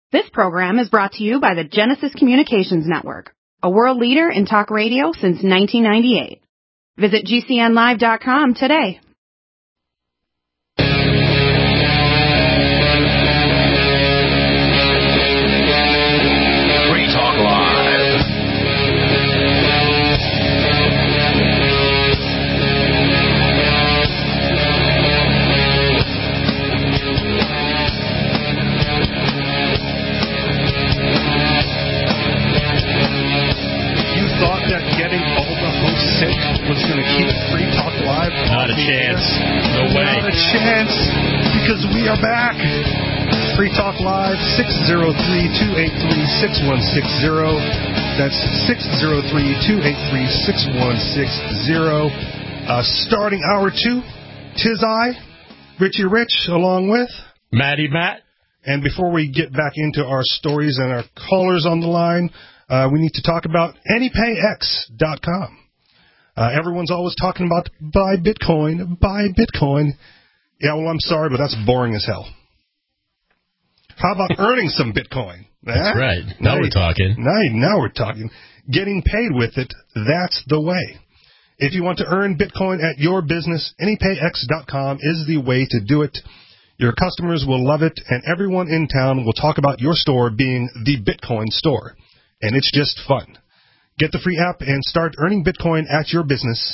This program is brought to you by the Genesis Communications Network, a world leader in talk radio since 1998. Visit GCNlive.com today. Free Talk Live. You thought that getting all the hosts sick was going to keep Free Talk Live? Not a chance. No way. Not a chance, because we are back. Free Talk Live, 603-283-6160. That's 603-283-6160. Starting hour 2, 'tis I, Richie Rich, along with Matt. And before we get back into our stories and our callers on the line, we need to talk about AnyPayX.com. Everyone's always talking about buy Bitcoin. Yeah, well, I'm sorry, but that's boring as hell. How about earning some Bitcoin? That's right. Now we're talking. Now we're talking. Getting paid with it, that's the way. If you want to earn Bitcoin at your business, AnyPayX.com is the way to do it. Your customers will love it, and everyone in town will talk about your store being the Bitcoin store. And it's just fun. Get the free app and start earning Bitcoin at your business,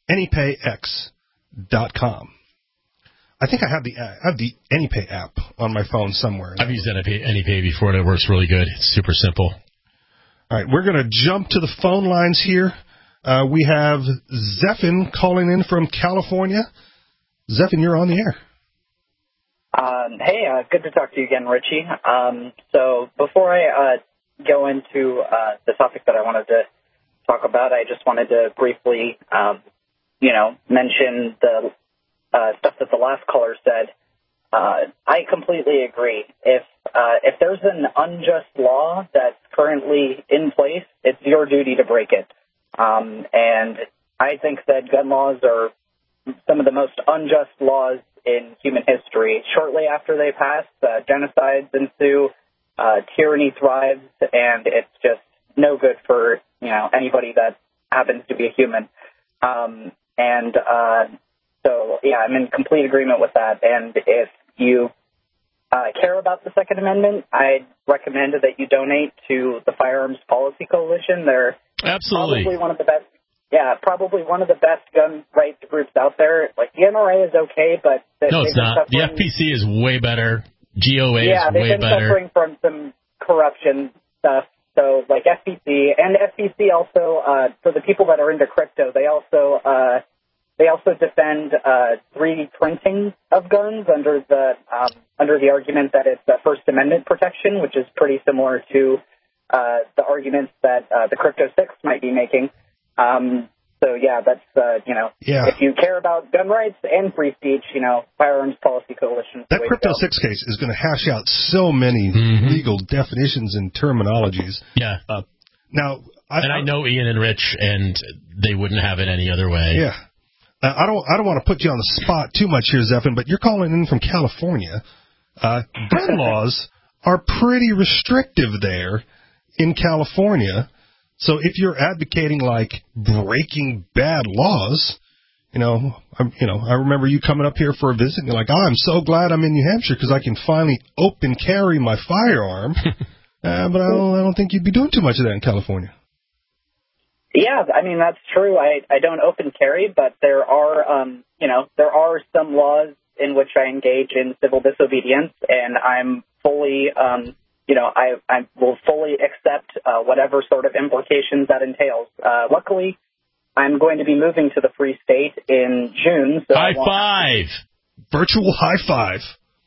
AnyPayX.com. I think I have the AnyPay app on my phone somewhere. I've used AnyPay before, and it works really good. It's super simple. All right, we're going to jump to the phone lines here. We have Zephin calling in from California. Zephin, you're on the air. Hey, good to talk to you again, Richie. So before I go into the topic that I wanted to talk about, I just wanted to briefly, mention the stuff that the last caller said. I completely agree. If there's an unjust law that's currently in place, it's your duty to break it. And I think that gun laws are some of the most unjust laws in human history. Shortly after they pass, genocides ensue, tyranny thrives, and it's just no good for anybody that happens to be a human. So I'm in complete agreement with that. And if you care about the Second Amendment, I'd recommend that you donate to the Firearms Policy Coalition. They're absolutely probably one of the best. Yeah, probably one of the best gun rights groups out there. Like, the NRA is okay, but... No, it's not. The FPC is way better. GOA is way better. Yeah, they've been suffering from some corruption stuff. So, like, FPC. And FPC also, for the people that are into crypto, they also defend 3D printing of guns under the argument that it's First Amendment protection, which is pretty similar to the arguments that the Crypto 6 might be making. That's, if you care about gun rights and free speech, Firearms Policy Coalition. That Crypto 6 case is going to hash out so many legal definitions and terminologies. Yeah. Now, I know Ian and Rich, and they wouldn't have it any other way. Yeah. I don't want to put you on the spot too much here, Zephin, but you're calling in from California. Gun laws are pretty restrictive there in California. So if you're advocating, like, breaking bad laws, I remember you coming up here for a visit, and you're like, I'm so glad I'm in New Hampshire because I can finally open carry my firearm. But I don't think you'd be doing too much of that in California. Yeah, I mean, that's true. I don't open carry, but there are some laws in which I engage in civil disobedience, and I'm fully, I will fully accept whatever sort of implications that entails. Luckily, I'm going to be moving to the Free State in June. So high five! Virtual high five.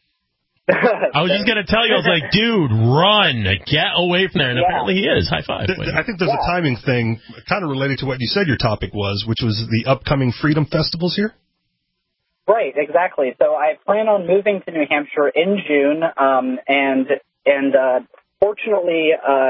I was just going to tell you, I was like, dude, run, get away from there. And apparently he is. High five. I think there's a timing thing kind of related to what you said your topic was, which was the upcoming freedom festivals here. Right, exactly. So I plan on moving to New Hampshire in June, and fortunately,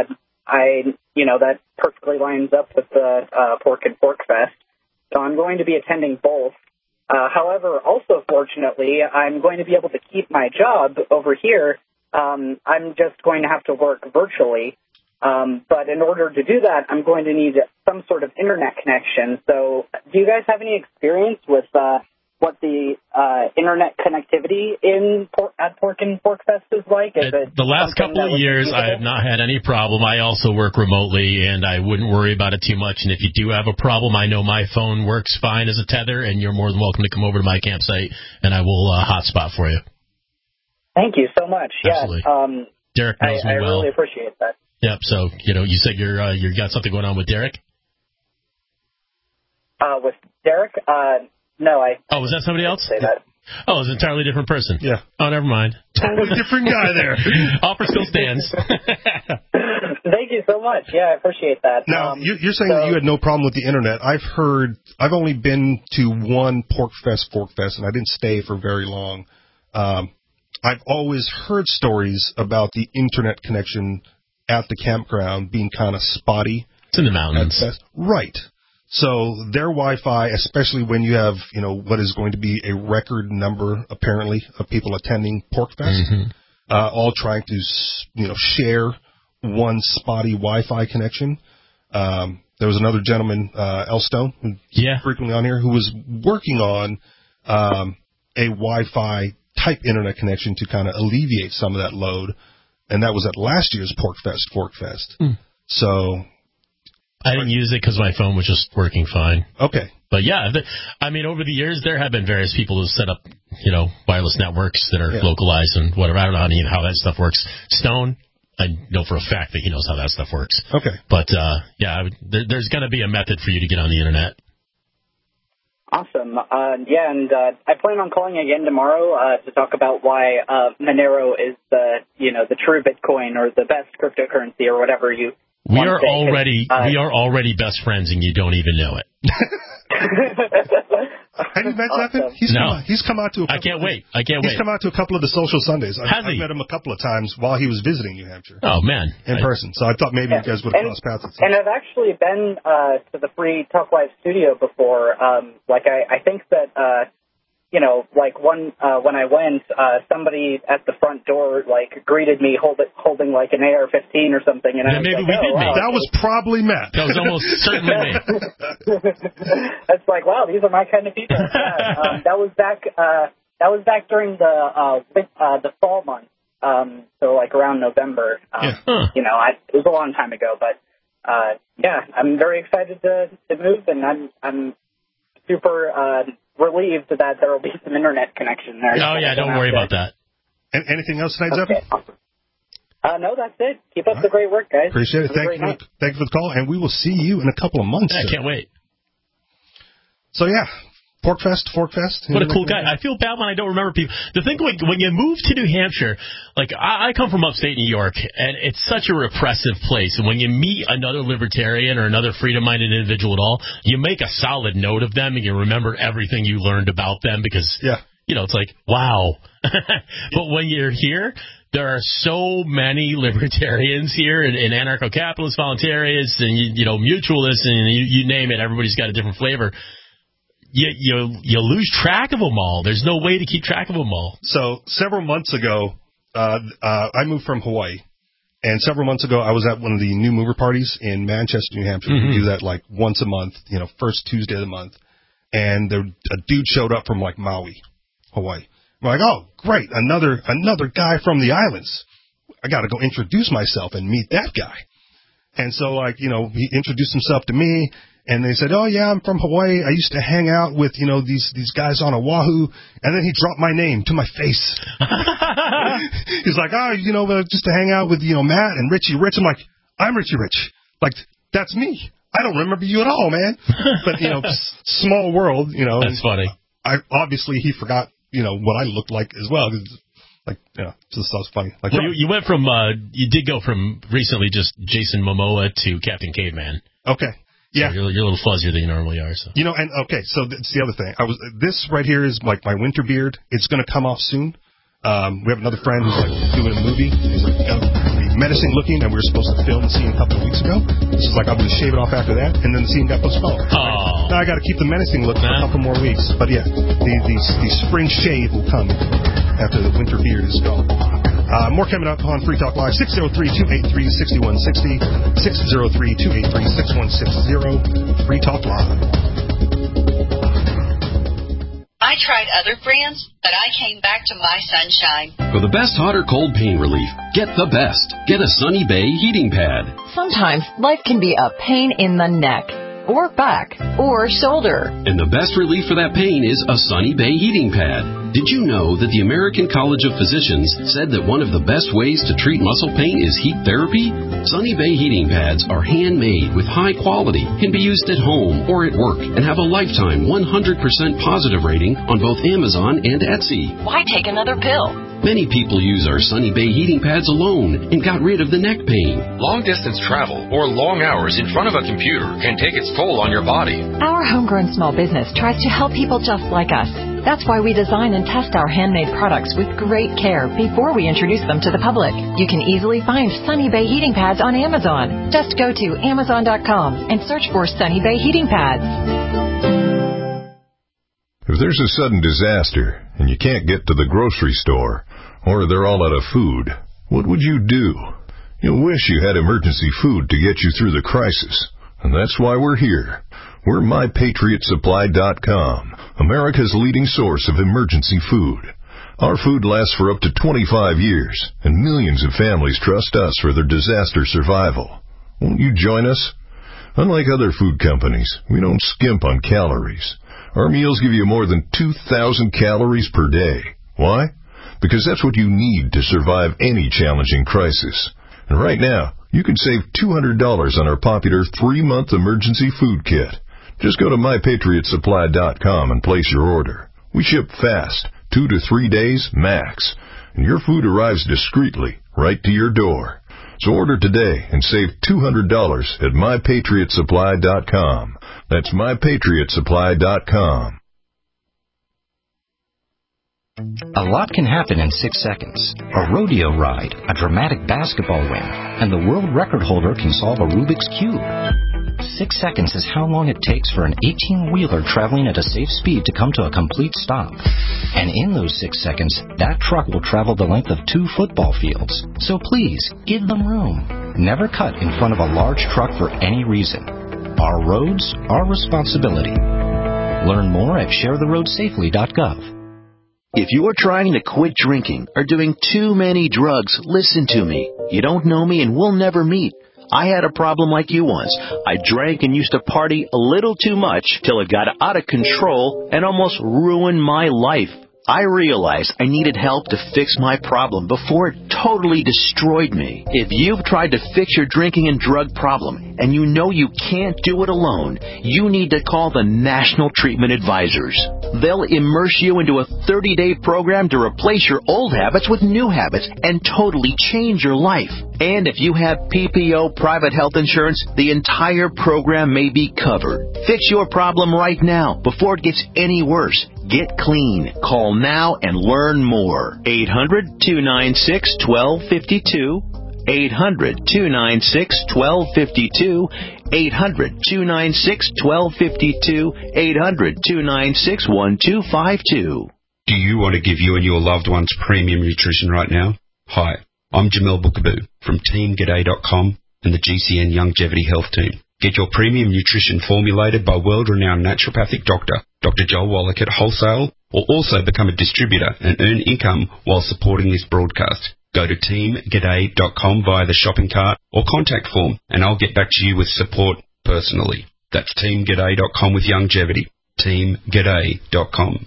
that perfectly lines up with the Pork and Pork Fest. So I'm going to be attending both. However, also fortunately, I'm going to be able to keep my job over here I'm just going to have to work virtually. But in order to do that, I'm going to need some sort of internet connection. So do you guys have any experience with what the internet connectivity at Pork and Pork Fest is like? Is it the last couple of years, I have not had any problem. I also work remotely, and I wouldn't worry about it too much. And if you do have a problem, I know my phone works fine as a tether, and you're more than welcome to come over to my campsite, and I will hotspot for you. Thank you so much. Absolutely. Yeah, Derek knows me well. I really appreciate that. Yep. So you said you got something going on with Derek. With Derek, no, Oh, was that somebody else? Say that. Oh, it was an entirely different person. Yeah. Oh, never mind. Totally different guy there. Offer still stands. Thank you so much. Yeah, I appreciate that. Now, you're saying that you had no problem with the internet. I've only been to one Pork Fest, and I didn't stay for very long. I've always heard stories about the internet connection at the campground being kind of spotty. It's in the mountains. Right. So their Wi-Fi, especially when you have, what is going to be a record number, apparently, of people attending Pork Fest, all trying to, share one spotty Wi-Fi connection. There was another gentleman, Elstone, who's frequently on here, who was working on a Wi-Fi type internet connection to kind of alleviate some of that load, and that was at last year's Pork Fest. So I didn't use it because my phone was just working fine. Okay. But yeah, over the years, there have been various people who set up, wireless networks that are localized and whatever. I don't know how that stuff works. Stone, I know for a fact that he knows how that stuff works. Okay. But, there's going to be a method for you to get on the internet. Awesome. And I plan on calling again tomorrow to talk about why Monero is the true Bitcoin or the best cryptocurrency or whatever you. We are already best friends, and you don't even know it. Have you met Zephyr? He's come out to. I can't wait. He's come out to a couple of the social Sundays. I've met him a couple of times while he was visiting New Hampshire. Oh man, in person. So I thought maybe you guys would have crossed paths. And I've actually been to the Free Talk Live studio before. I think that. When I went, somebody at the front door, greeted me holding like an AR-15 or something. And I was maybe like, we did meet. That was probably Matt. That was almost certainly me. It's like, wow, these are my kind of people. Yeah, that was back during the fall months. So around November. It was a long time ago, but I'm very excited to move, and I'm super relieved that there will be some internet connection there. Oh, yeah, don't worry about that. Anything else tonight, Zephyr? Okay, awesome. No, that's it. Keep up the great work, guys. Appreciate it. Thank you for the call, and we will see you in a couple of months. I can't wait. So, Pork Fest. What a cool guy. I feel bad when I don't remember people. The thing, when you move to New Hampshire, I come from upstate New York, and it's such a repressive place. And when you meet another libertarian or another freedom-minded individual at all, you make a solid note of them, and you remember everything you learned about them because, it's like, wow. But when you're here, there are so many libertarians here and anarcho-capitalists, voluntarists, and, mutualists, and you name it. Everybody's got a different flavor. You lose track of them all. There's no way to keep track of them all. So several months ago, I moved from Hawaii, and several months ago I was at one of the new mover parties in Manchester, New Hampshire. We do that once a month, first Tuesday of the month, and a dude showed up from Maui, Hawaii. I'm like, oh great, another guy from the islands. I got to go introduce myself and meet that guy. And so he introduced himself to me. And they said, oh, yeah, I'm from Hawaii. I used to hang out with, these guys on Oahu. And then he dropped my name to my face. He's like, just to hang out with, Matt and Richie Rich. I'm like, I'm Richie Rich. That's me. I don't remember you at all, man. But, small world, That's funny. Obviously, he forgot, what I looked like as well. Just sounds funny. You went from, you did go from recently just Jason Momoa to Captain Caveman. Okay. Yeah, so you're a little fuzzier than you normally are. So so that's the other thing. This right here is my winter beard. It's going to come off soon. We have another friend who's doing a movie. He's menacing looking, and we were supposed to film the scene a couple of weeks ago. This is I'm going to shave it off after that, and then the scene got postponed. Oh. Now I got to keep the menacing look for a couple more weeks. But yeah, the spring shave will come after the winter beard is gone. More coming up on Free Talk Live, 603-283-6160, 603-283-6160, Free Talk Live. I tried other brands, but I came back to My Sunshine. For the best hot or cold pain relief, get the best. Get a Sunny Bay heating pad. Sometimes life can be a pain in the neck, or back, or shoulder. And the best relief for that pain is a Sunny Bay heating pad. Did you know that the American College of Physicians said that one of the best ways to treat muscle pain is heat therapy? Sunny Bay heating pads are handmade with high quality, can be used at home or at work, and have a lifetime 100% positive rating on both Amazon and Etsy. Why take another pill? Many people use our Sunny Bay heating pads alone and got rid of the neck pain. Long-distance travel or long hours in front of a computer can take its toll on your body. Our homegrown small business tries to help people just like us. That's why we design and test our handmade products with great care before we introduce them to the public. You can easily find Sunny Bay heating pads on Amazon. Just go to Amazon.com and search for Sunny Bay heating pads. If there's a sudden disaster and you can't get to the grocery store, or they're all out of food, what would you do? You'll wish you had emergency food to get you through the crisis. And that's why we're here. We're MyPatriotSupply.com, America's leading source of emergency food. Our food lasts for up to 25 years, and millions of families trust us for their disaster survival. Won't you join us? Unlike other food companies, we don't skimp on calories. Our meals give you more than 2,000 calories per day. Why? Because that's what you need to survive any challenging crisis. And right now, you can save $200 on our popular 3-month emergency food kit. Just go to MyPatriotSupply.com and place your order. We ship fast, 2 to 3 days max, and your food arrives discreetly right to your door. So order today and save $200 at MyPatriotSupply.com. That's MyPatriotSupply.com. A lot can happen in 6 seconds. A rodeo ride, a dramatic basketball win, and the world record holder can solve a Rubik's Cube. 6 seconds is how long it takes for an 18-wheeler traveling at a safe speed to come to a complete stop. And in those 6 seconds, that truck will travel the length of 2 football fields. So please, give them room. Never cut in front of a large truck for any reason. Our roads, our responsibility. Learn more at sharetheroadsafely.gov. If you're trying to quit drinking or doing too many drugs, listen to me. You don't know me and we'll never meet. I had a problem like you once. I drank and used to party a little too much till it got out of control and almost ruined my life. I realized I needed help to fix my problem before it totally destroyed me. If you've tried to fix your drinking and drug problem and you know you can't do it alone, you need to call the National Treatment Advisors. They'll immerse you into a 30-day program to replace your old habits with new habits and totally change your life. And if you have PPO private health insurance, the entire program may be covered. Fix your problem right now before it gets any worse. Get clean. Call now and learn more. 800-296-1252. 800-296-1252. 800-296-1252. 800-296-1252. Do you want to give you and your loved ones premium nutrition right now? Hi, I'm Jamel Bookaboo from TeamGaday.com and the GCN Longevity Health Team. Get your premium nutrition formulated by world-renowned naturopathic doctor, Dr. Joel Wallach at Wholesale, or also become a distributor and earn income while supporting this broadcast. Go to TeamGaday.com via the shopping cart or contact form, and I'll get back to you with support personally. That's TeamGaday.com with longevity. TeamGaday.com.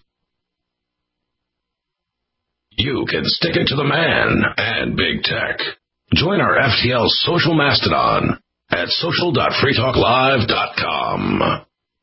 You can stick it to the man and big tech. Join our FTL social mastodon at social.freetalklive.com.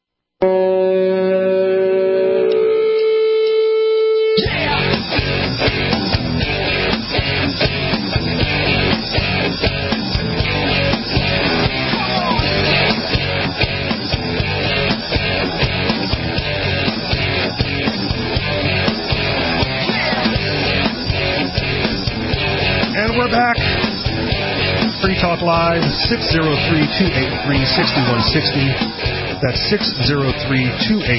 And we're back. Free Talk Live, 603-283-6160. That's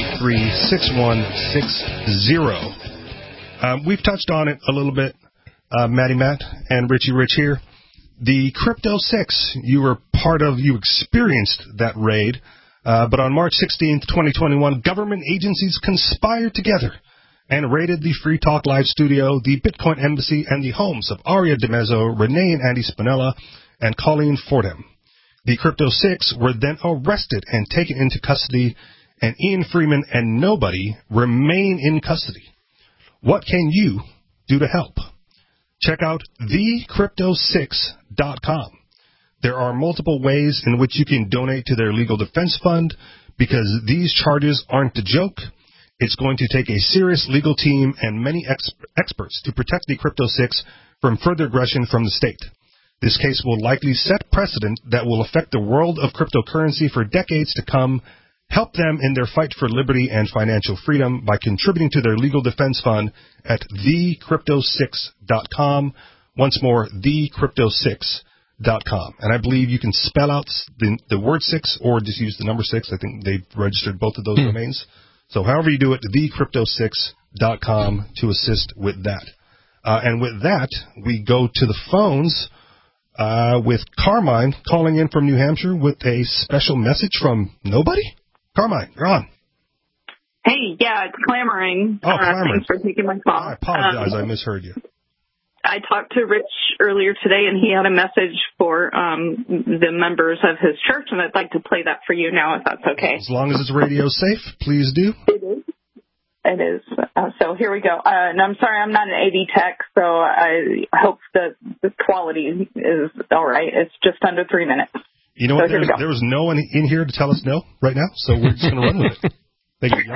603-283-6160. We've touched on it a little bit Matty Matt and Richie Rich here. The Crypto 6, you experienced that raid, but on March 16th, 2021, government agencies conspired together and raided the Free Talk Live studio, the Bitcoin Embassy, and the homes of Aria DiMezzo, Renee and Andy Spinella, and Colleen Fordham. The Crypto 6 were then arrested and taken into custody, and Ian Freeman and nobody remain in custody. What can you do to help? Check out thecrypto6.com. There are multiple ways in which you can donate to their legal defense fund because these charges aren't a joke. It's going to take a serious legal team and many experts to protect the Crypto 6 from further aggression from the state. This case will likely set precedent that will affect the world of cryptocurrency for decades to come. Help them in their fight for liberty and financial freedom by contributing to their legal defense fund at thecrypto6.com. Once more, thecrypto6.com. And I believe you can spell out the word 6 or just use the number 6. I think they've registered both of those domains. So however you do it, thecrypto6.com to assist with that. And with that, we go to the phones with Carmine calling in from New Hampshire with a special message from nobody. Carmine, you're on. Hey, yeah, it's clamoring. Oh, clamoring. Thanks for taking my call. I apologize, I misheard you. I talked to Rich earlier today, and he had a message for the members of his church, and I'd like to play that for you now, if that's okay. As long as it's radio safe, please do. It is. It is. So here we go. And I'm sorry, I'm not an AV tech, so I hope that the quality is all right. It's just under 3 minutes. You know what? There was no one in here to tell us no right now, so we're just going to run with it. Thank you.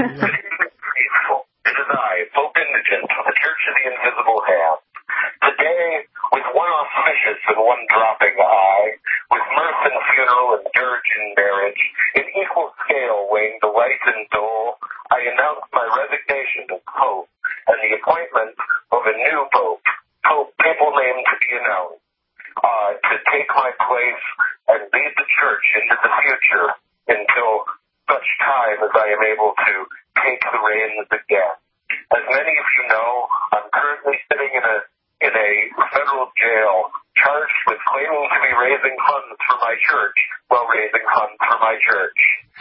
This is I, Pope Indigent of the Church of the Invisible Hand. Today, with one auspicious and one dropping eye, with mirth and funeral and dirge and marriage, in equal scale weighing delight and dole, I announce my resignation as Pope and the appointment of a new Pope, people named to be announced, to take my place and lead the Church into the future until such time as I am able to take the reins again. As many of you know, I'm currently sitting in a federal jail charged with claiming to be raising funds for my church while raising funds for my church.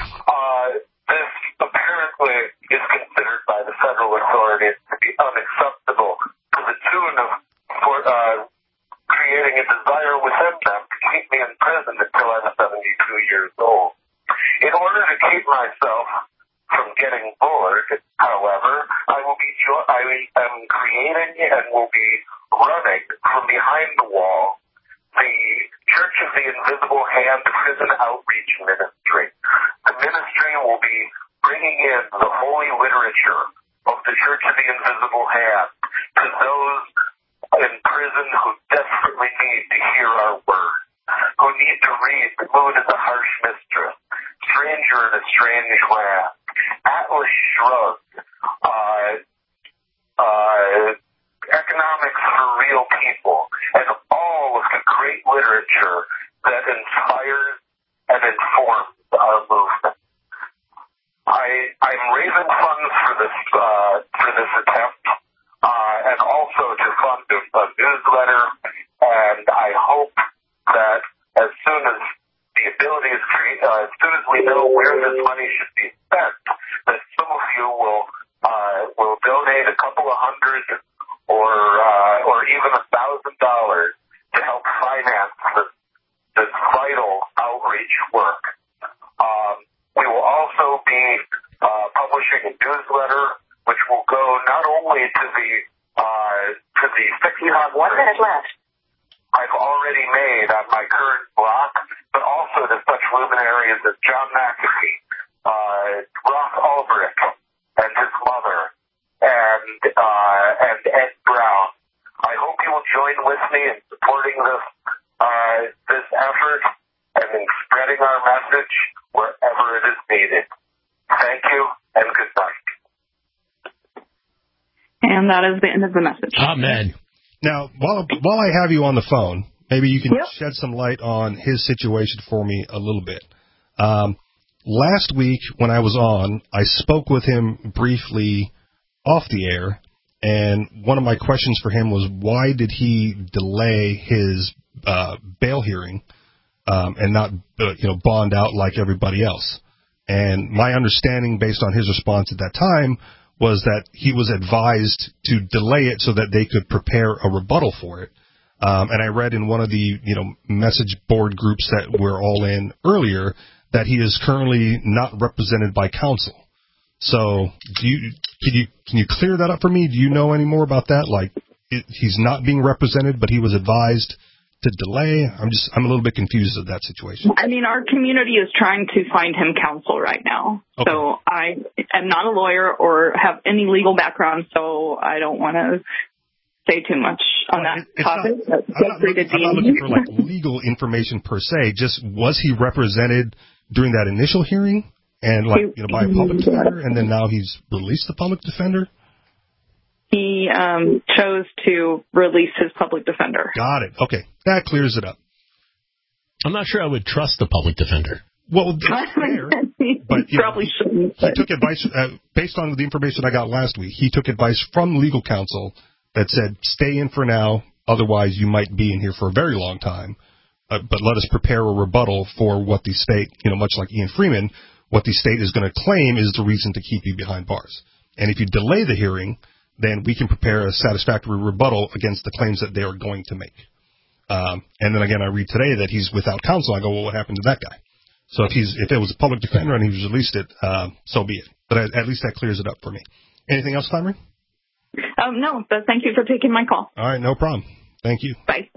This apparently is considered by the federal authorities to be unacceptable to the tune of creating a desire within them to keep me in prison until I'm 72 years old. In order to keep myself from getting bored, however, I am creating and will be running from behind the wall the Church of the Invisible Hand Prison Outreach Ministry. The ministry will be bringing in the holy literature of the Church of the Invisible Hand to those in prison who desperately need to hear our words, who need to read The Moon is a Harsh Mistress, Stranger in a Strange Land, Atlas Shrugged, Economics for Real People, and all of the great literature that inspires and informs our movement. I'm raising funds for this attempt, and also to fund a newsletter, and I hope that as soon as the ability is created, as soon as we know where this money should be spent, that some of you will donate a couple of hundred or even $1,000 to help finance this vital outreach work. We will also be publishing a newsletter, which will go not only to the 60 hot 1 minute left I've already made on my current block, but also to such luminaries as John McAfee, Ross Ulbricht and his mother, and Ed Brown. I hope you will join with me in supporting this effort and in spreading our message wherever it is needed. Thank you and good night. And that is the end of the message. Amen. Now, while I have you on the phone, maybe you can shed some light on his situation for me a little bit. Last week when I was on, I spoke with him briefly off the air, And one of my questions for him was, why did he delay his bail hearing and not bond out like everybody else? And my understanding, based on his response at that time, was that he was advised to delay it so that they could prepare a rebuttal for it. And I read in one of the message board groups that we're all in earlier that he is currently not represented by counsel. So can you clear that up for me? Do you know any more about that? Like, he's not being represented, but he was advised to delay. I'm a little bit confused of that situation. I mean, our community is trying to find him counsel right now. Okay. So I am not a lawyer or have any legal background, so I don't want to say too much on that topic. I'm not looking for like legal information per se. Just, was he represented during that initial hearing and by a public defender, and then now he's released the public defender? He chose to release his public defender. Got it. Okay. That clears it up. I'm not sure I would trust the public defender. Well, that's fair. But probably shouldn't. He took advice, based on the information I got last week, he took advice from legal counsel that said, stay in for now, otherwise you might be in here for a very long time. But let us prepare a rebuttal for what the state, much like Ian Freeman, what the state is going to claim is the reason to keep you behind bars. And if you delay the hearing, then we can prepare a satisfactory rebuttal against the claims that they are going to make. And then again, I read today that he's without counsel. I go, well, what happened to that guy? So if it was a public defender and he released it, so be it. But at least that clears it up for me. Anything else, Flannery? No, but thank you for taking my call. All right, no problem. Thank you. Bye.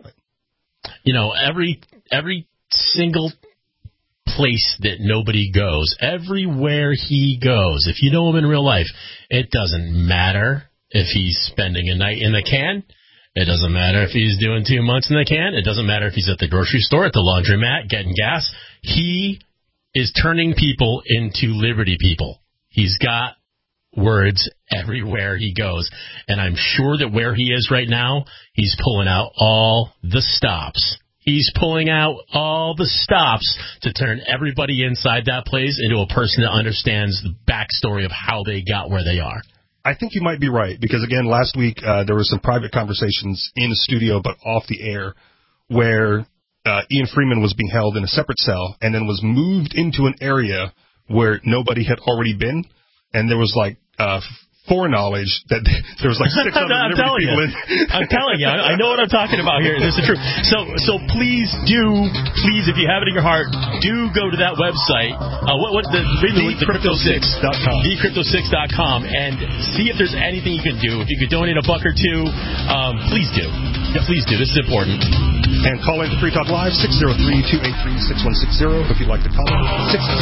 Every single place that nobody goes, everywhere he goes, if you know him in real life, it doesn't matter if he's spending a night in the can. It doesn't matter if he's doing 2 months in the can. It doesn't matter if he's at the grocery store, at the laundromat, getting gas. He is turning people into liberty people. He's got words everywhere he goes. And I'm sure that where he is right now, he's pulling out all the stops. He's pulling out all the stops to turn everybody inside that place into a person that understands the backstory of how they got where they are. I think you might be right, because, again, last week there were some private conversations in the studio but off the air where Ian Freeman was being held in a separate cell and then was moved into an area where nobody had already been, and there was, foreknowledge that there was 600 Liberty people in. I'm telling you, I know what I'm talking about here. This is true. So please, if you have it in your heart, do go to that website. TheCrypto6.com. TheCrypto6.com and see if there's anything you can do. If you could donate $1 or $2, please do. Yeah, please do. This is important. And call in to Free Talk Live, 603-283-6160 if you'd like to call in.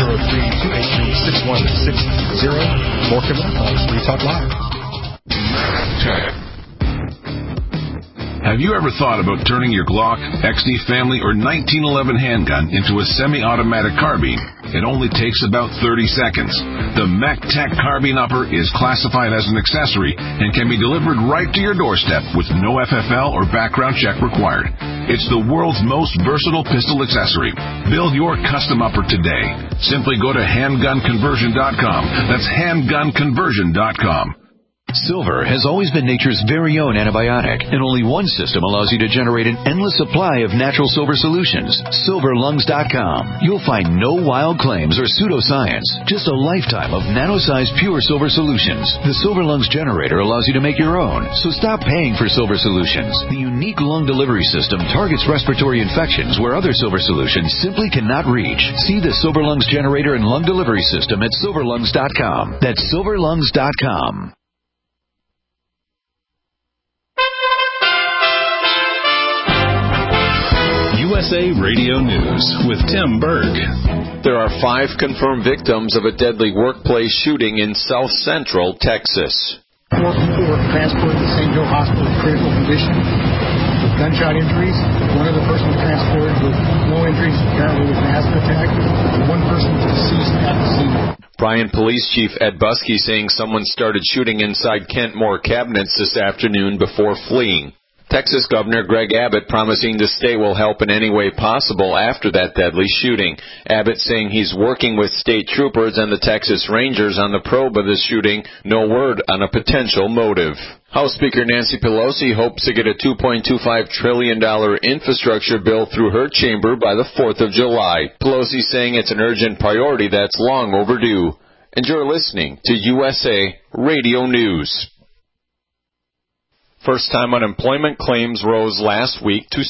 603-283-6160. More coming up on Free Talk Live. Have you ever thought about turning your Glock, XD Family, or 1911 handgun into a semi-automatic carbine? It only takes about 30 seconds. The MacTac Carbine Upper is classified as an accessory and can be delivered right to your doorstep with no FFL or background check required. It's the world's most versatile pistol accessory. Build your custom upper today. Simply go to handgunconversion.com. That's handgunconversion.com. Silver has always been nature's very own antibiotic, and only one system allows you to generate an endless supply of natural silver solutions. SilverLungs.com. You'll find no wild claims or pseudoscience, just a lifetime of nano-sized pure silver solutions. The Silver Lungs generator allows you to make your own, so stop paying for silver solutions. The unique lung delivery system targets respiratory infections where other silver solutions simply cannot reach. See the Silver Lungs generator and lung delivery system at SilverLungs.com. That's SilverLungs.com. USA Radio News with Tim Berg. There are 5 confirmed victims of a deadly workplace shooting in South Central Texas. 4 people were transported to St. Joe Hospital in critical condition with gunshot injuries. One other person was transported with no injuries, apparently with an asthma attack. One person was deceased at the scene. Bryan Police Chief Ed Buskey saying someone started shooting inside Kentmore cabinets this afternoon before fleeing. Texas Governor Greg Abbott promising the state will help in any way possible after that deadly shooting. Abbott saying he's working with state troopers and the Texas Rangers on the probe of the shooting. No word on a potential motive. House Speaker Nancy Pelosi hopes to get a $2.25 trillion infrastructure bill through her chamber by the 4th of July. Pelosi saying it's an urgent priority that's long overdue. And you're listening to USA Radio News. First-time unemployment claims rose last week to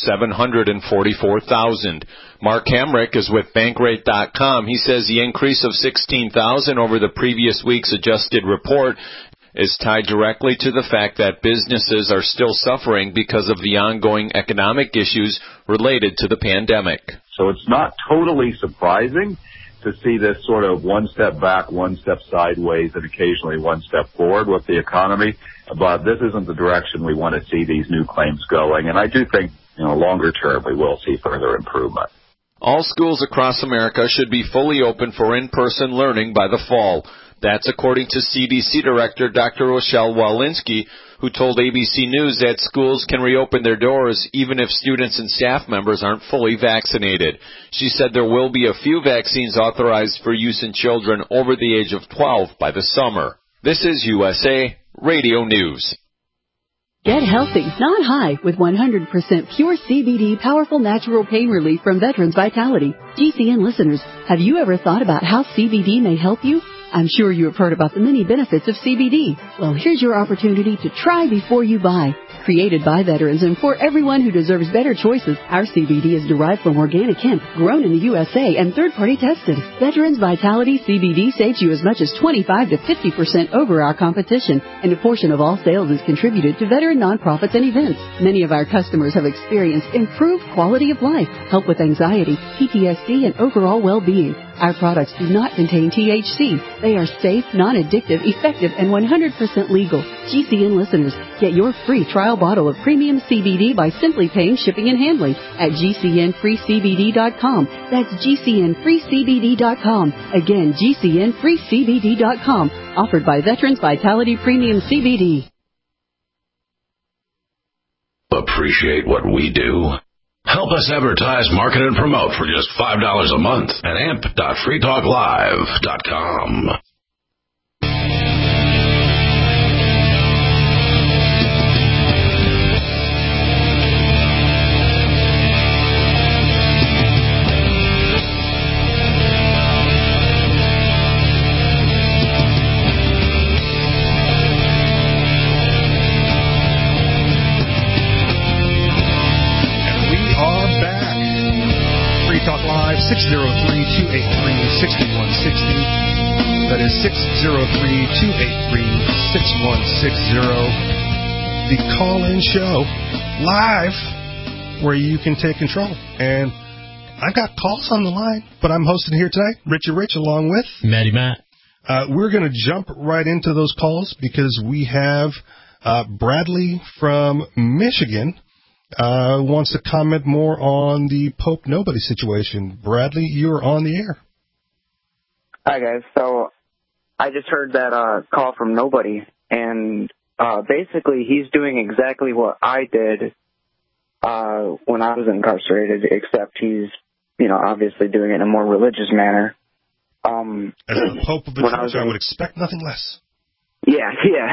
744,000. Mark Hamrick is with Bankrate.com. He says the increase of 16,000 over the previous week's adjusted report is tied directly to the fact that businesses are still suffering because of the ongoing economic issues related to the pandemic. So it's not totally surprising to see this sort of one step back, one step sideways, and occasionally one step forward with the economy. But this isn't the direction we want to see these new claims going. And I do think, longer term, we will see further improvement. All schools across America should be fully open for in-person learning by the fall. That's according to CDC Director Dr. Rochelle Walensky, who told ABC News that schools can reopen their doors even if students and staff members aren't fully vaccinated. She said there will be a few vaccines authorized for use in children over the age of 12 by the summer. This is USA Radio News. Get healthy, not high, with 100% pure CBD powerful natural pain relief from Veterans Vitality. GCN listeners, have you ever thought about how CBD may help you? I'm sure you have heard about the many benefits of CBD. Well, here's your opportunity to try before you buy. Created by veterans and for everyone who deserves better choices, our CBD is derived from organic hemp, grown in the USA, and third-party tested. Veterans Vitality CBD saves you as much as 25 to 50% over our competition, and a portion of all sales is contributed to veteran nonprofits and events. Many of our customers have experienced improved quality of life, help with anxiety, PTSD, and overall well-being. Our products do not contain THC. They are safe, non-addictive, effective, and 100% legal. GCN listeners, get your free trial bottle of premium CBD by simply paying shipping and handling at GCNFreeCBD.com. That's GCNFreeCBD.com. Again, GCNFreeCBD.com. Offered by Veterans Vitality Premium CBD. Appreciate what we do? Help us advertise, market, and promote for just $5 a month at amp.freetalklive.com. Talk Live, 603-283-6160. That is 603-283-6160. The call-in show, live, where you can take control. And I've got calls on the line, but I'm hosting here tonight, Richie Rich, along with Matty Matt. We're going to jump right into those calls because we have Bradley from Michigan. Wants to comment more on the Pope Nobody situation. Bradley, you're on the air. Hi, guys. So I just heard that call from Nobody, and basically he's doing exactly what I did when I was incarcerated, except he's, obviously doing it in a more religious manner. As the Pope of the Church, I would expect nothing less. Yeah.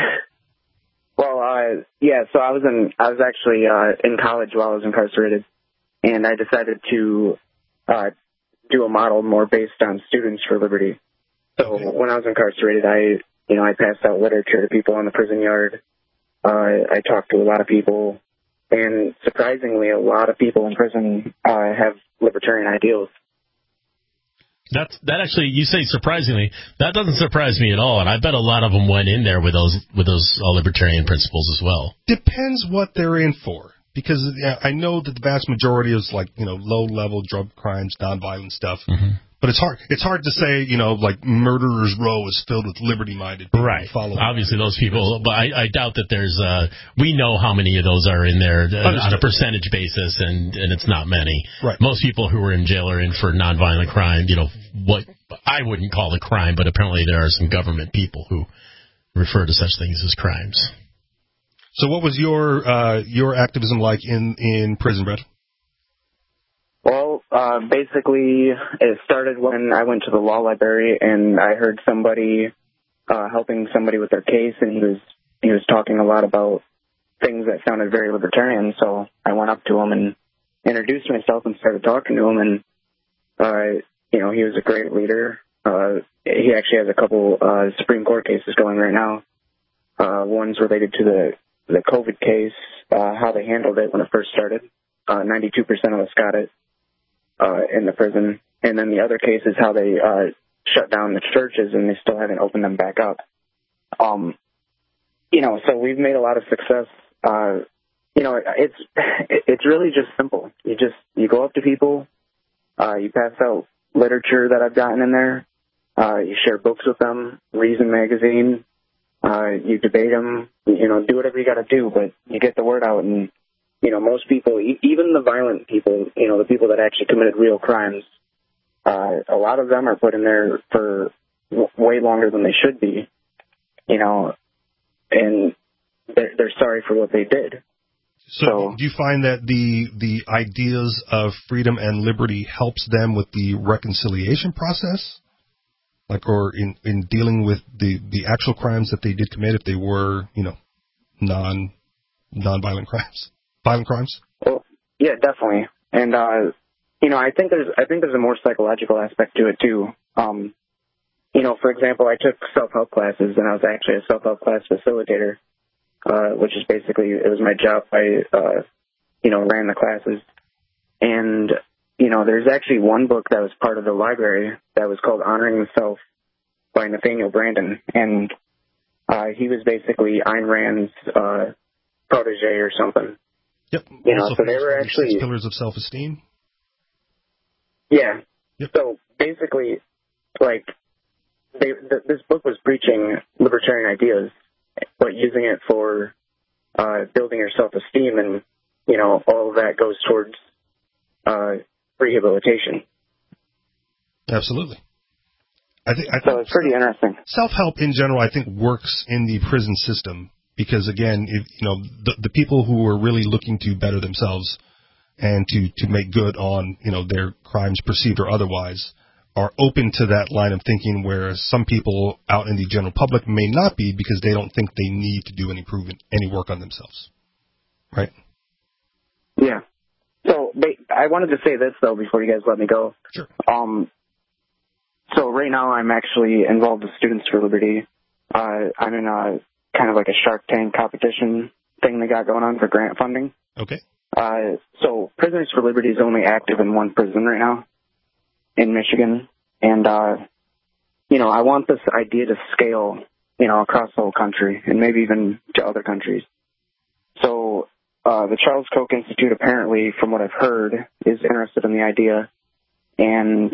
Well, so I was actually in college while I was incarcerated, and I decided to do a model more based on Students for Liberty. So when I was incarcerated, I passed out literature to people on the prison yard. I talked to a lot of people, and surprisingly, a lot of people in prison have libertarian ideals. That actually, you say surprisingly, that doesn't surprise me at all, and I bet a lot of them went in there with those libertarian principles as well. Depends what they're in for, because I know that the vast majority is low-level drug crimes, nonviolent stuff. Mm-hmm. But it's hard to say, like Murderers Row is filled with liberty-minded people. Right. Obviously, those people, but I doubt that there's, we know how many of those are in there on a percentage basis, and it's not many. Right. Most people who are in jail are in for nonviolent crime, what I wouldn't call a crime, but apparently there are some government people who refer to such things as crimes. So what was your activism like in prison, Brett? Well, basically, it started when I went to the law library and I heard somebody helping somebody with their case, and he was he was talking a lot about things that sounded very libertarian. So I went up to him and introduced myself and started talking to him. And, he was a great leader. He actually has a couple Supreme Court cases going right now. One's related to the COVID case, how they handled it when it first started. 92% of us got it in the prison. And then the other case is how they shut down the churches and they still haven't opened them back up. So we've made a lot of success. It's really just simple. You go up to people, you pass out literature that I've gotten in there, you share books with them, Reason magazine, you debate them, do whatever you got to do, but you get the word out. And most people, even the violent people, the people that actually committed real crimes, a lot of them are put in there for way longer than they should be, and they're sorry for what they did. So do you find that the ideas of freedom and liberty helps them with the reconciliation process? Or in dealing with the actual crimes that they did commit, if they were, non-violent crimes, violent crimes? Well, yeah, definitely. And, I think there's a more psychological aspect to it too. For example, I took self-help classes and I was actually a self-help class facilitator, which is basically, it was my job. I, ran the classes. And, there's actually one book that was part of the library that was called Honoring the Self by Nathaniel Branden. And he was basically Ayn Rand's protege or something. Yep. So they were actually... 6 Pillars of Self-Esteem. Yeah. Yep. So basically, this book was preaching libertarian ideas, but using it for building your self-esteem, and, all of that goes towards rehabilitation. Absolutely. I think so it's pretty interesting. Self-help in general, I think, works in the prison system because, again, the people who are really looking to better themselves and to make good on, their crimes, perceived or otherwise, are open to that line of thinking, whereas some people out in the general public may not be because they don't think they need to do any work on themselves. Right? Yeah. So I wanted to say this, though, before you guys let me go. Sure. So right now I'm actually involved with Students for Liberty. I'm in a kind of like a Shark Tank competition thing they got going on for grant funding. Okay. So Prisoners for Liberty is only active in one prison right now in Michigan. And, I want this idea to scale, across the whole country and maybe even to other countries. So the Charles Koch Institute, apparently, from what I've heard, is interested in the idea. And,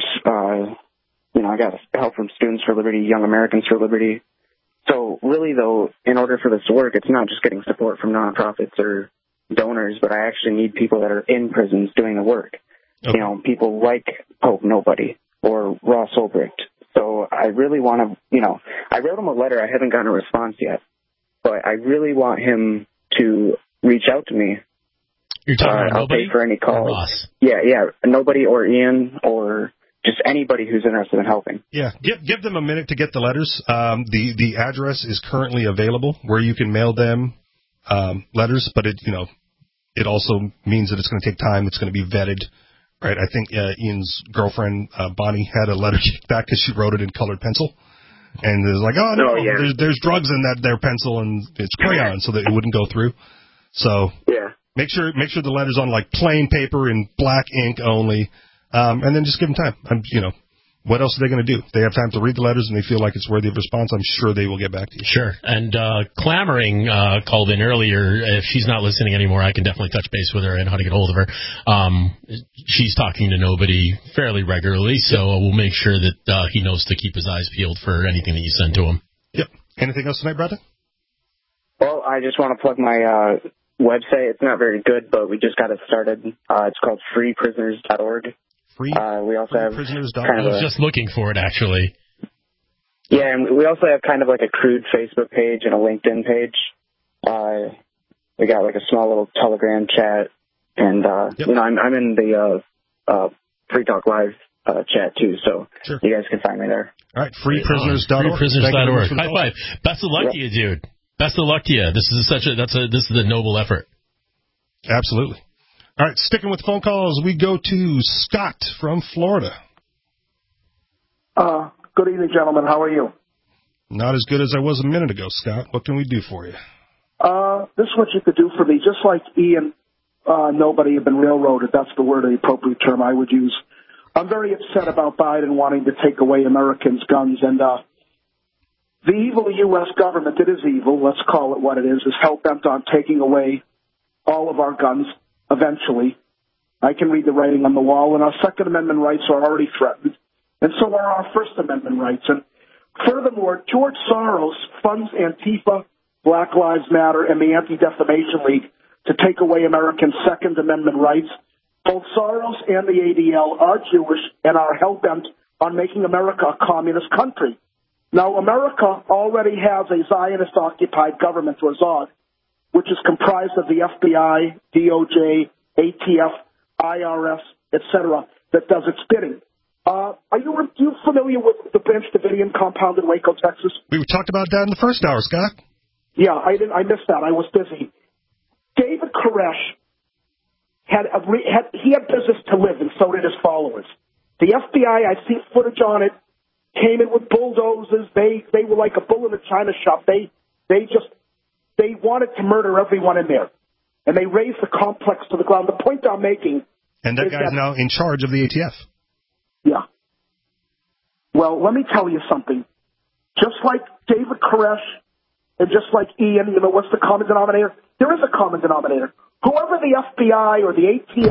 I got help from Students for Liberty, Young Americans for Liberty. So really, though, in order for this to work, it's not just getting support from nonprofits or donors, but I actually need people that are in prisons doing the work. Okay. People like Pope Nobody or Ross Ulbricht. So I really want to, I wrote him a letter. I haven't gotten a response yet, but I really want him to reach out to me. You're talking about I'll Nobody? pay for any calls. Ross? Yeah. Nobody or Ian or just anybody who's interested in helping. Yeah, give them a minute to get the letters. The address is currently available where you can mail them letters, but it also means that it's going to take time. It's going to be vetted, right? I think Ian's girlfriend Bonnie had a letter kicked back because she wrote it in colored pencil, and it was like, oh no, yeah. there's drugs in their pencil and it's crayon, so that it wouldn't go through. So yeah, make sure the letter's on like plain paper and black ink only. And then just give them time. What else are they going to do? They have time to read the letters and they feel like it's worthy of response. I'm sure they will get back to you. Sure. And Clamoring called in earlier. If she's not listening anymore, I can definitely touch base with her and how to get hold of her. She's talking to Nobody fairly regularly, so we'll make sure that he knows to keep his eyes peeled for anything that you send to him. Yep. Anything else tonight, brother? Well, I just want to plug my website. It's not very good, but we just got it started. It's called freeprisoners.org. We also have I was just looking for it, actually. Yeah, and we also have kind of like a crude Facebook page and a LinkedIn page. We got like a small little Telegram chat, and I'm in the Free Talk Live chat too, so sure. You guys can find me there. All right, freeprisoners.org. Freeprisoners.org. High five. Best of luck to you, dude. Best of luck to you. This is this is a noble effort. Absolutely. All right, sticking with phone calls, we go to Scott from Florida. Good evening, gentlemen. How are you? Not as good as I was a minute ago, Scott. What can we do for you? This is what you could do for me. Just like Ian, nobody had been railroaded. That's the word, the appropriate term I would use. I'm very upset about Biden wanting to take away Americans' guns. And the evil U.S. government, it is evil, let's call it what it is hell-bent on taking away all of our guns eventually. I can read the writing on the wall, and our Second Amendment rights are already threatened, and so are our First Amendment rights. And furthermore, George Soros funds Antifa, Black Lives Matter, and the Anti-Defamation League to take away American Second Amendment rights. Both Soros and the ADL are Jewish and are hell-bent on making America a communist country. Now, America already has a Zionist-occupied government, or ZOG, which is comprised of the FBI, DOJ, ATF, IRS, etc., that does its bidding. Are you familiar with the Branch Davidian compound in Waco, Texas? We talked about that in the first hour, Scott. Yeah, I missed that. I was busy. David Koresh had business to live, and so did his followers. The FBI, I see footage on it, came in with bulldozers. They were like a bull in a china shop. They wanted to murder everyone in there, and they razed the complex to the ground. The point I'm making, and that guy's now in charge of the ATF. Yeah. Well, let me tell you something. Just like David Koresh and just like Ian, what's the common denominator? There is a common denominator. Whoever the FBI or the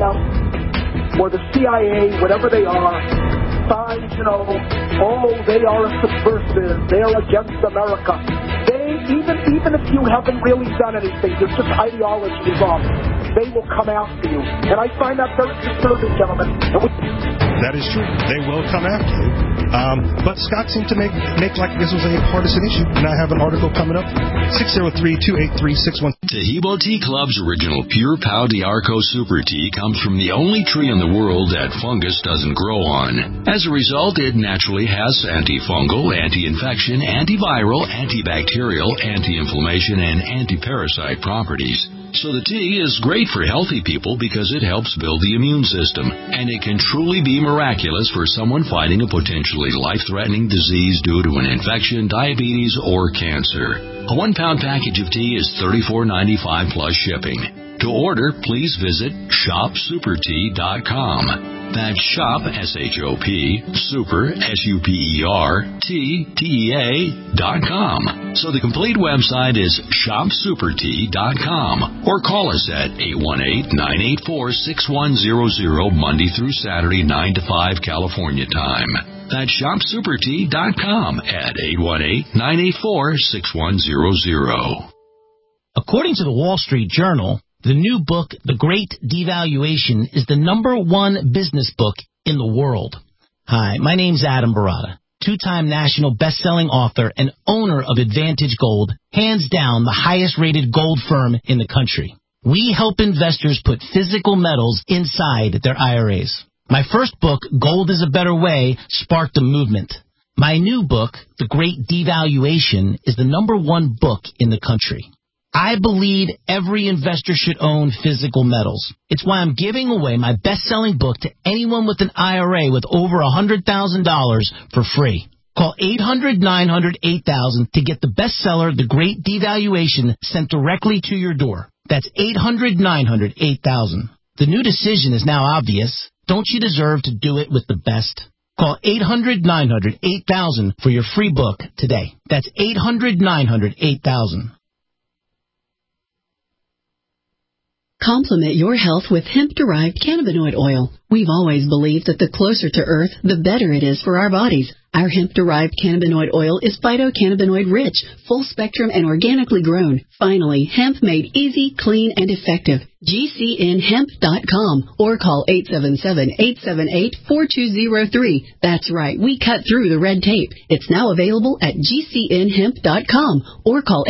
ATF or the CIA, whatever they are, signs, they are a subversive, they are against America. Even if you haven't really done anything, there's just ideology involved, they will come after you. And I find that very disturbing, gentlemen. That is true. They will come after you. But Scott seemed to make like this was a partisan issue. And I have an article coming up, 603-283-61. Tahibo Tea Club's original Pure Pau d'Arco Super Tea comes from the only tree in the world that fungus doesn't grow on. As a result, it naturally has antifungal, anti-infection, antiviral, antibacterial, anti-inflammation, and anti-parasite properties. So the tea is great for healthy people because it helps build the immune system, and it can truly be miraculous for someone fighting a potentially life-threatening disease due to an infection, diabetes, or cancer. A 1-pound package of tea is $34.95 plus shipping. To order, please visit shopsupertea.com. That's shop, S-H-O-P, super, S-U-P-E-R-T-T-E-A.com. So the complete website is shopsupertea.com, or call us at 818-984-6100 Monday through Saturday, 9 to 5 California time. That's shopsupertea.com at 818-984-6100. According to the Wall Street Journal, the new book, The Great Devaluation, is the #1 business book in the world. Hi, my name's Adam Barata, 2-time national best-selling author and owner of Advantage Gold, hands down the highest-rated gold firm in the country. We help investors put physical metals inside their IRAs. My first book, Gold is a Better Way, sparked a movement. My new book, The Great Devaluation, is the #1 book in the country. I believe every investor should own physical metals. It's why I'm giving away my best-selling book to anyone with an IRA with over $100,000 for free. Call 800-900-8000 to get the bestseller, The Great Devaluation, sent directly to your door. That's 800-900-8000. The new decision is now obvious. Don't you deserve to do it with the best? Call 800-900-8000 for your free book today. That's 800-900-8000. Complement your health with hemp-derived cannabinoid oil. We've always believed that the closer to Earth, the better it is for our bodies. Our hemp-derived cannabinoid oil is phytocannabinoid-rich, full-spectrum, and organically grown. Finally, hemp made easy, clean, and effective. GCNhemp.com or call 877-878-4203. That's right, we cut through the red tape. It's now available at GCNhemp.com or call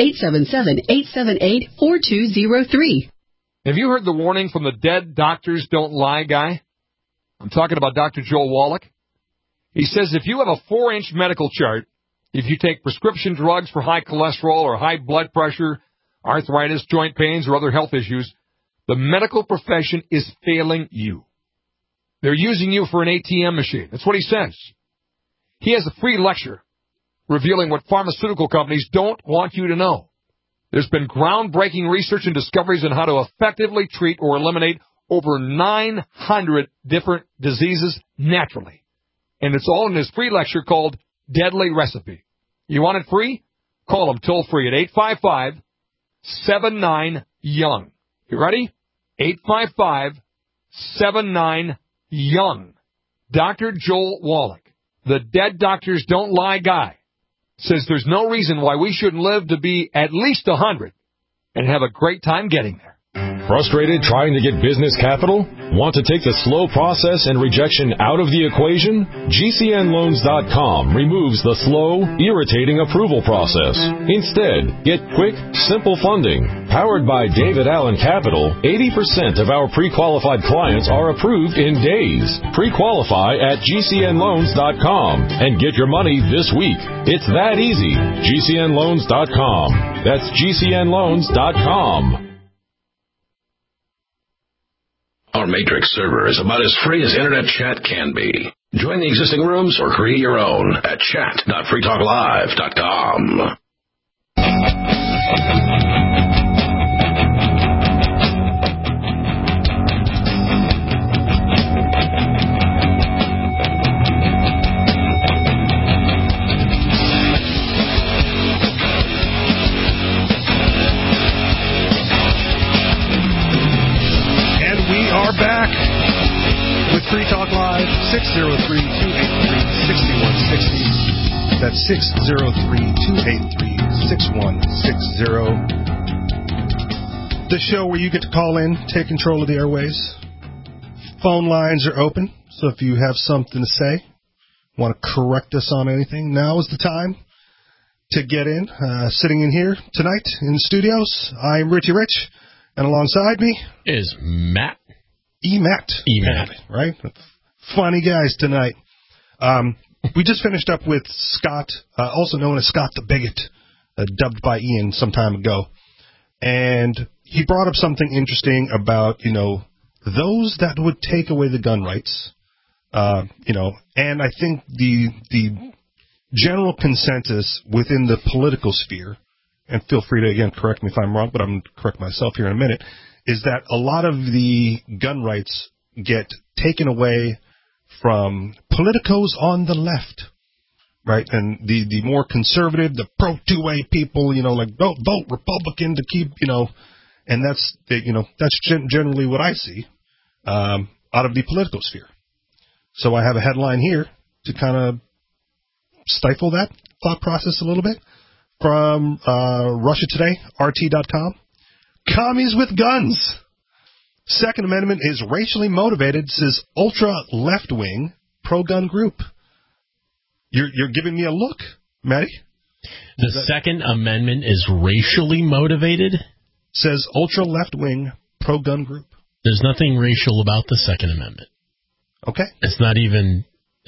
877-878-4203. Have you heard the warning from the Dead Doctors Don't Lie guy? I'm talking about Dr. Joel Wallach. He says if you have a 4-inch medical chart If you take prescription drugs for high cholesterol or high blood pressure, arthritis, joint pains, or other health issues, the medical profession is failing you. They're using you for an ATM machine. That's what he says. He has a free lecture revealing what pharmaceutical companies don't want you to know. There's been groundbreaking research and discoveries on how to effectively treat or eliminate over 900 different diseases naturally. And it's all in his free lecture called Deadly Recipe. You want it free? Call him toll-free at 855-79-YOUNG. You ready? 855-79-YOUNG. Dr. Joel Wallach, the Dead Doctors Don't Lie guy, says there's no reason why we shouldn't live to be at least 100 and have a great time getting there. Frustrated trying to get business capital? Want to take the slow process and rejection out of the equation? GCNLoans.com removes the slow, irritating approval process. Instead, get quick, simple funding. Powered by David Allen Capital, 80% of our pre-qualified clients are approved in days. Pre-qualify at GCNLoans.com and get your money this week. It's that easy. GCNLoans.com. That's GCNLoans.com. Our Matrix server is about as free as internet chat can be. Join the existing rooms or create your own at chat.freetalklive.com. Back with Free Talk Live, 603-283-6160. That's 603-283-6160. The show where you get to call in, take control of the airways. Phone lines are open, so if you have something to say, want to correct us on anything, now is the time to get in. Sitting in here tonight in the studios, I'm Richie Rich, and alongside me is Matt. E-Matt, right? Funny guys tonight. We just finished up with Scott, also known as Scott the Bigot, dubbed by Ian some time ago. And he brought up something interesting about, those that would take away the gun rights, and I think the general consensus within the political sphere, and feel free to, again, correct me if I'm wrong, but I'm going to correct myself here in a minute, is that a lot of the gun rights get taken away from politicos on the left, right? And the more conservative, the pro-2A people, like vote Republican to keep, and that's generally what I see out of the political sphere. So I have a headline here to kind of stifle that thought process a little bit from Russia Today, RT.com. Commies with guns. Second Amendment is racially motivated, says ultra-left-wing pro-gun group. You're giving me a look, Matty. The Second Amendment is racially motivated? Says ultra-left-wing pro-gun group. There's nothing racial about the Second Amendment. Okay. It's not even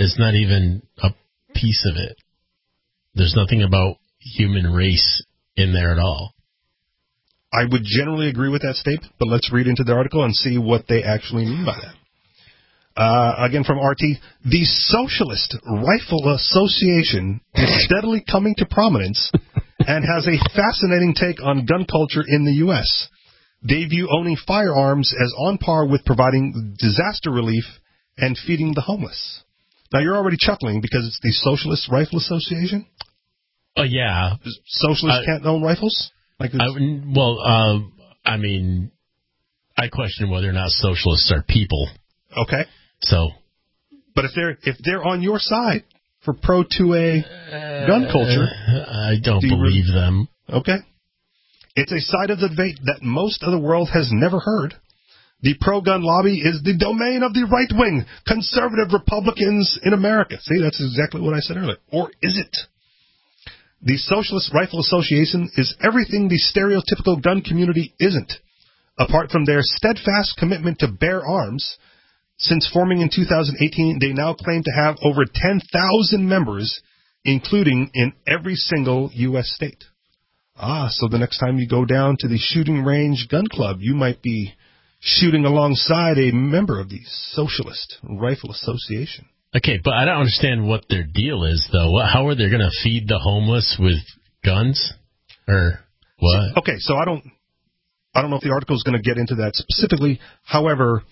a piece of it. There's nothing about human race in there at all. I would generally agree with that statement, but let's read into the article and see what they actually mean by that. Again from RT, the Socialist Rifle Association is steadily coming to prominence and has a fascinating take on gun culture in the U.S. They view owning firearms as on par with providing disaster relief and feeding the homeless. Now, you're already chuckling because it's the Socialist Rifle Association? Yeah. Socialists can't own rifles? I question whether or not socialists are people. Okay. So, but if they're on your side for pro-2A gun culture, I don't believe them. Okay. It's a side of the debate that most of the world has never heard. The pro-gun lobby is the domain of the right-wing conservative Republicans in America. See, that's exactly what I said earlier. Or is it? The Socialist Rifle Association is everything the stereotypical gun community isn't. Apart from their steadfast commitment to bear arms, since forming in 2018, they now claim to have over 10,000 members including in every single U.S. state. So the next time you go down to the shooting range gun club, you might be shooting alongside a member of the Socialist Rifle Association. Okay, but I don't understand what their deal is, though. How are they going to feed the homeless with guns? Or what? Okay, so I don't know if the article is going to get into that specifically. However,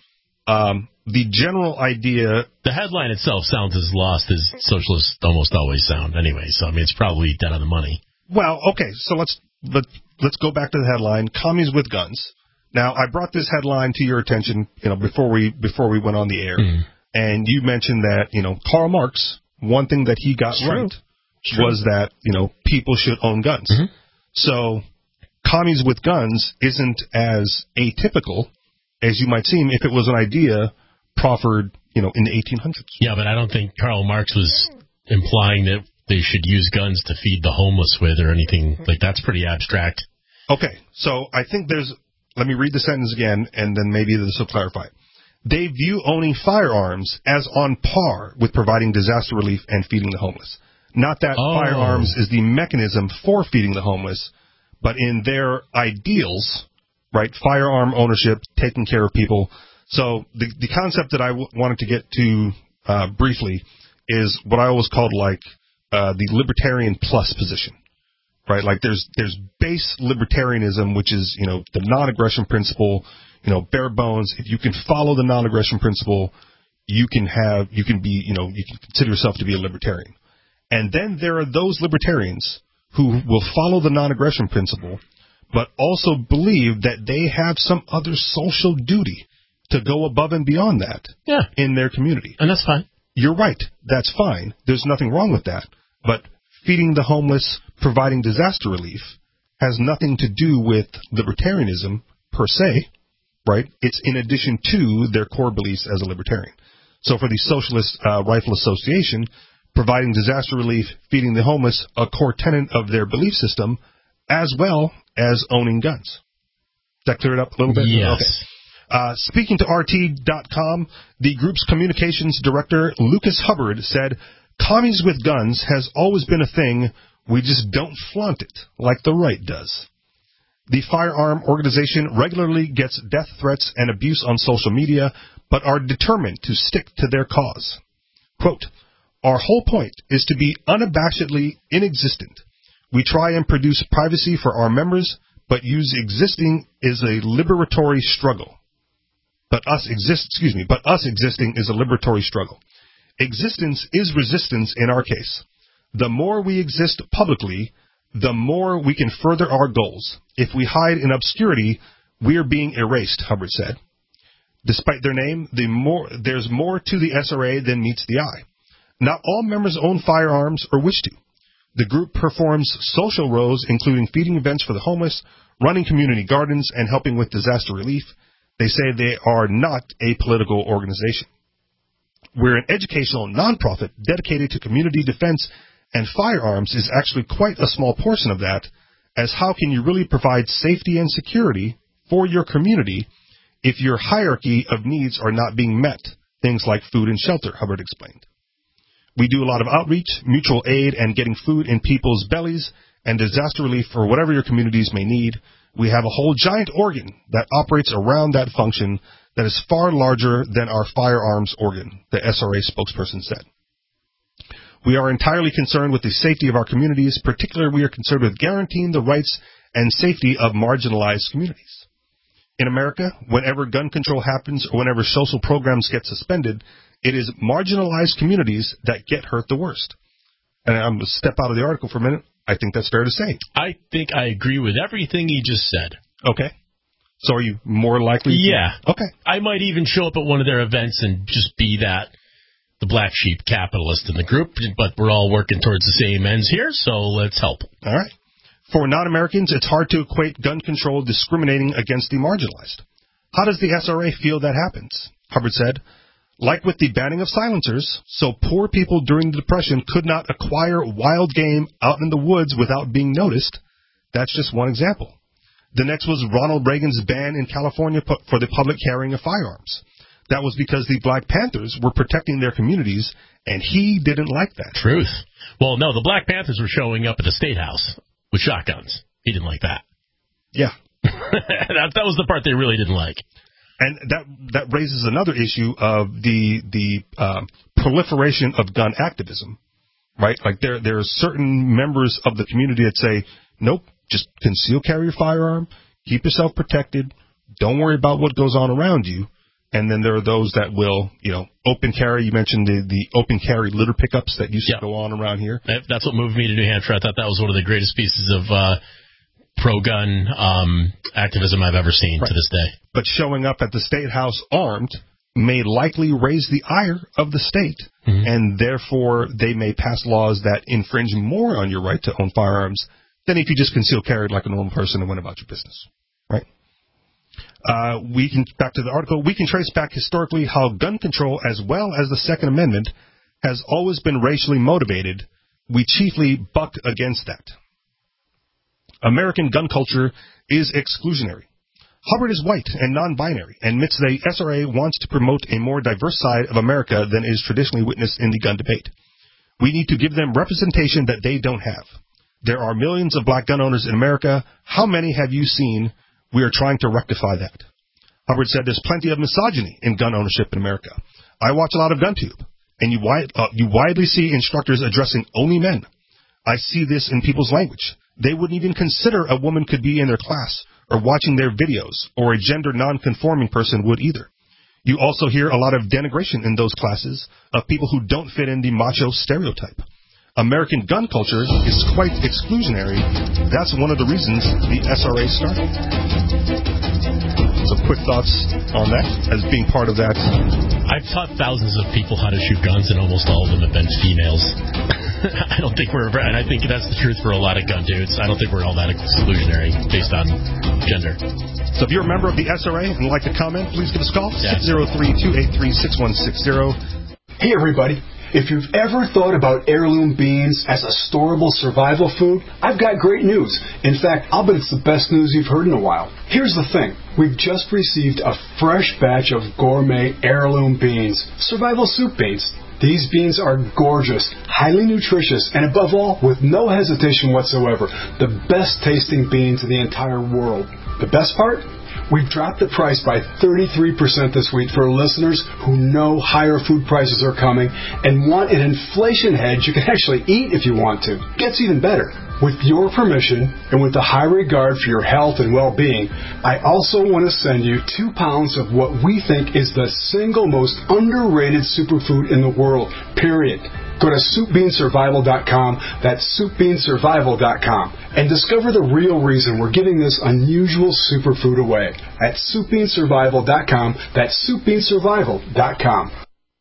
the general idea... The headline itself sounds as lost as socialists almost always sound anyway, so I mean it's probably dead on the money. Well, okay, so let's go back to the headline, Commies with Guns. Now, I brought this headline to your attention, before we went on the air, and you mentioned that, Karl Marx, one thing that he got right was that, people should own guns. Mm-hmm. So, Commies with Guns isn't as atypical as you might seem if it was an idea proffered, in the 1800s. Yeah, but I don't think Karl Marx was implying that they should use guns to feed the homeless with or anything. Like, that's pretty abstract. Okay, so I think let me read the sentence again, and then maybe this will clarify. They view owning firearms as on par with providing disaster relief and feeding the homeless. Not that firearms is the mechanism for feeding the homeless, but in their ideals, right, firearm ownership, taking care of people. So the concept that I wanted to get to briefly is what I always called the libertarian plus position, right? Like there's base libertarianism, which is, the non-aggression principle, bare bones. If you can follow the non-aggression principle, you can consider yourself to be a libertarian. And then there are those libertarians who will follow the non-aggression principle, but also believe that they have some other social duty to go above and beyond that in their community. And that's fine. You're right. That's fine. There's nothing wrong with that. But feeding the homeless, providing disaster relief, has nothing to do with libertarianism per se, right? It's in addition to their core beliefs as a libertarian. So for the Socialist Rifle Association, providing disaster relief, feeding the homeless, a core tenet of their belief system, as well as owning guns. Does that clear it up a little bit? Yes. Okay. Speaking to RT.com, the group's communications director, Lucas Hubbard, said, Commies with Guns has always been a thing. We just don't flaunt it like the right does. The firearm organization regularly gets death threats and abuse on social media, but are determined to stick to their cause. Quote, our whole point is to be unabashedly inexistent. We try and produce privacy for our members, but existing is a liberatory struggle. But us existing is a liberatory struggle. Existence is resistance in our case. The more we exist publicly, the more we can further our goals. If we hide in obscurity, we are being erased, Hubbard said. Despite their name, there's more to the SRA than meets the eye. Not all members own firearms or wish to. The group performs social roles, including feeding events for the homeless, running community gardens, and helping with disaster relief. They say they are not a political organization. We're an educational nonprofit dedicated to community defense, and firearms is actually quite a small portion of that, as how can you really provide safety and security for your community if your hierarchy of needs are not being met, things like food and shelter, Hubbard explained. We do a lot of outreach, mutual aid, and getting food in people's bellies, and disaster relief for whatever your communities may need. We have a whole giant organ that operates around that function that is far larger than our firearms organ, the SRA spokesperson said. We are entirely concerned with the safety of our communities. Particularly, we are concerned with guaranteeing the rights and safety of marginalized communities. In America, whenever gun control happens or whenever social programs get suspended, it is marginalized communities that get hurt the worst. And I'm going to step out of the article for a minute. I think that's fair to say. I think I agree with everything he just said. Okay. So are you more likely? Yeah. Okay. I might even show up at one of their events and just be the black sheep capitalist in the group, but we're all working towards the same ends here, so let's help. All right. For non-Americans, it's hard to equate gun control discriminating against the marginalized. How does the SRA feel that happens? Hubbard said, like with the banning of silencers, so poor people during the Depression could not acquire wild game out in the woods without being noticed. That's just one example. The next was Ronald Reagan's ban in California for the public carrying of firearms. that was because the Black Panthers were protecting their communities, and he didn't like that. Truth. Well, no, the Black Panthers were showing up at the State House with shotguns. He didn't like that. Yeah. that was the part they really didn't like. And that raises another issue of the proliferation of gun activism, right? Like there are certain members of the community that say, nope, just conceal carry your firearm, keep yourself protected, don't worry about what goes on around you. And then there are those that will, open carry. You mentioned the open carry litter pickups that used to go on around here. That's what moved me to New Hampshire. I thought that was one of the greatest pieces of pro-gun activism I've ever seen to this day. But showing up at the State House armed may likely raise the ire of the state, and therefore they may pass laws that infringe more on your right to own firearms than if you just conceal carried like a normal person and went about your business, right? Back to the article, we can trace back historically how gun control as well as the Second Amendment has always been racially motivated. We chiefly buck against that. American gun culture is exclusionary. Hubbard is white and non-binary and admits the SRA wants to promote a more diverse side of America than is traditionally witnessed in the gun debate. We need to give them representation that they don't have. There are millions of black gun owners in America. How many have you seen? We are trying to rectify that. Hubbard said there's plenty of misogyny in gun ownership in America. I watch a lot of GunTube, and you widely see instructors addressing only men. I see this in people's language. They wouldn't even consider a woman could be in their class or watching their videos, or a gender non-conforming person would either. You also hear a lot of denigration in those classes of people who don't fit in the macho stereotype. American gun culture is quite exclusionary. That's one of the reasons the SRA started. Some quick thoughts on that as being part of that. I've taught thousands of people how to shoot guns, and almost all of them have been females. I don't think and I think that's the truth for a lot of gun dudes. I don't think we're all that exclusionary based on gender. So if you're a member of the SRA and would like to comment, please give us a call, 603-283-6160. Hey, everybody. If you've ever thought about heirloom beans as a storable survival food, I've got great news. In fact, I'll bet it's the best news you've heard in a while. Here's the thing. We've just received a fresh batch of gourmet heirloom beans, survival soup beans. These beans are gorgeous, highly nutritious, and above all, with no hesitation whatsoever, the best tasting beans in the entire world. The best part? We've dropped the price by 33% this week for listeners who know higher food prices are coming and want an inflation hedge you can actually eat if you want to. Gets even better. With your permission and with the high regard for your health and well-being, I also want to send you 2 pounds of what we think is the single most underrated superfood in the world, period. Go to SoupBeanSurvival.com, that's SoupBeanSurvival.com, and discover the real reason we're giving this unusual superfood away at SoupBeanSurvival.com, that's SoupBeanSurvival.com.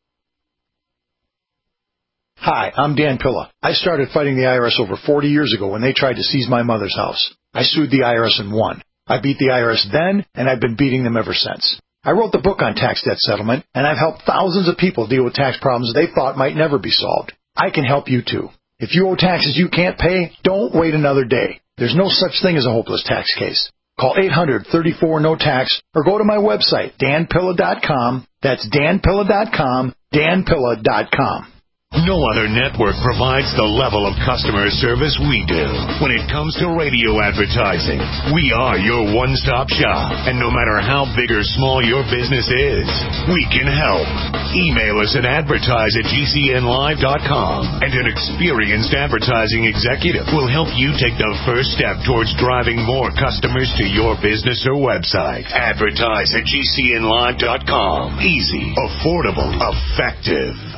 Hi, I'm Dan Pilla. I started fighting the IRS over 40 years ago when they tried to seize my mother's house. I sued the IRS and won. I beat the IRS then, and I've been beating them ever since. I wrote the book on tax debt settlement, and I've helped thousands of people deal with tax problems they thought might never be solved. I can help you too. If you owe taxes you can't pay, don't wait another day. There's no such thing as a hopeless tax case. Call 800-34-NO-TAX or go to my website, danpilla.com. That's danpilla.com, danpilla.com. No other network provides the level of customer service we do. When it comes to radio advertising, we are your one-stop shop. And no matter how big or small your business is, we can help. Email us at advertise@gcnlive.com, and an experienced advertising executive will help you take the first step towards driving more customers to your business or website. Advertise@gcnlive.com. Easy, affordable, effective.